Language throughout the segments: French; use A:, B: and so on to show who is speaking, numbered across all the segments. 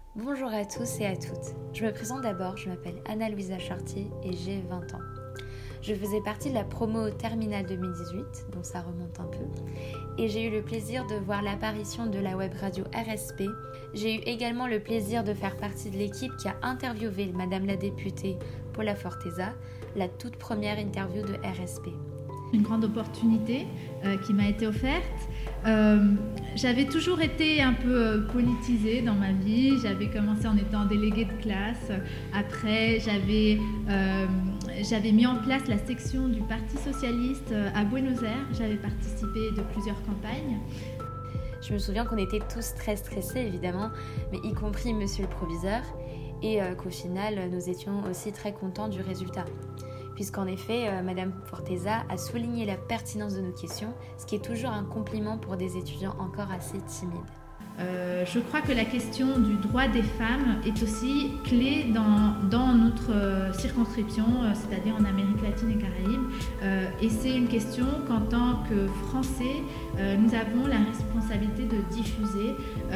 A: Bonjour à tous et à toutes. Je me présente d'abord, je m'appelle Anna-Louisa Chartier et j'ai 20 ans. Je faisais partie de la promo Terminale 2018, donc ça remonte un peu, et j'ai eu le plaisir de voir l'apparition de la web radio RSP. J'ai eu également le plaisir de faire partie de l'équipe qui a interviewé Madame la députée Paula Forteza, la toute première interview de RSP.
B: Une grande opportunité qui m'a été offerte. J'avais toujours été un peu politisée dans ma vie. J'avais commencé en étant déléguée de classe. Après, j'avais mis en place la section du Parti socialiste à Buenos Aires. J'avais participé de plusieurs campagnes.
A: Je me souviens qu'on était tous très stressés, évidemment, mais y compris monsieur le proviseur, et qu'au final, nous étions aussi très contents du résultat. Puisqu'en effet, Madame Forteza a souligné la pertinence de nos questions, ce qui est toujours un compliment pour des étudiants encore assez timides.
B: Je crois que la question du droit des femmes est aussi clé dans notre circonscription, c'est-à-dire en Amérique latine et Caraïbes. Et c'est une question qu'en tant que Français, nous avons la responsabilité de diffuser.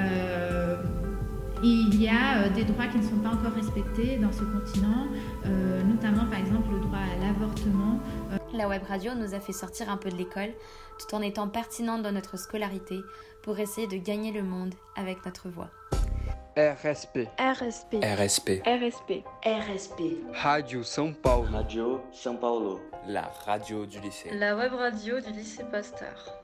B: Il y a des droits qui ne sont pas encore respectés dans ce continent, notamment par exemple le droit à l'avortement.
A: La web radio nous a fait sortir un peu de l'école, tout en étant pertinente dans notre scolarité, pour essayer de gagner le monde avec notre voix.
C: RSP.
D: RSP.
E: RSP.
D: RSP.
F: RSP.
C: Radio São Paulo.
F: Radio São Paulo.
E: La radio du lycée.
G: La web radio du lycée Pasteur.